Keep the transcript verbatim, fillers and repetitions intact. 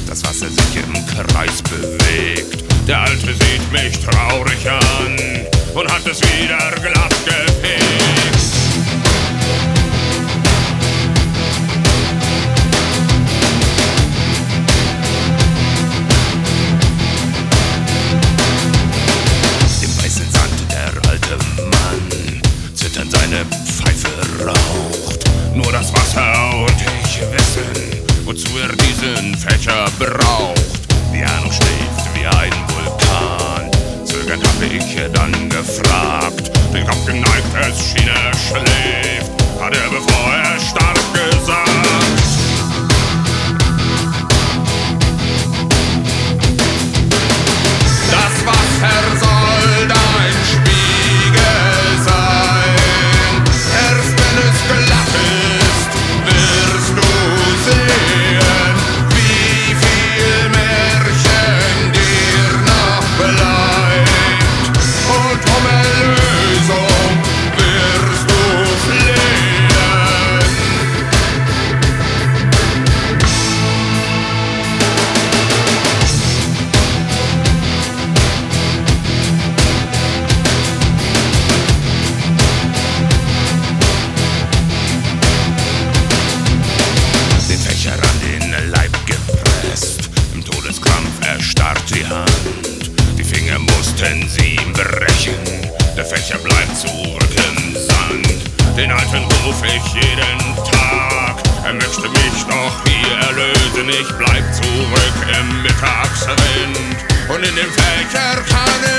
das Wasser sich im Kreis bewegt. Der Alte sieht mich traurig an und hat es wieder glatt gefegt. Im weißen Sand der alte Mann zitternd seine Pfeife raucht. Nur das Wasser und ich wissen, wozu er diesen Fächer braucht. Die Ahnung schläft wie ein Vulkan. Zögernd hab ich dann gefragt. Den Kopf geneigt, es schien er schläft. Hat er, bevor er starb, gesagt: Das Wasser soll dein Spiegel sein. Erst wenn es glatt ist, wirst du sehen, wie viel Märchen dir noch bleibt. Und um Erlösung wirst du flehen. Den Fächer an den Leib gepresst, im Todeskrampf erstarrt die Hand. Die Finger mussten sie ihm brechen, der Fächer bleibt zurück im Sand. Den Alten ruf ich jeden Tag, er möchte mich doch hier erlösen. Ich bleib zurück im Mittagswind und in dem Fächer kann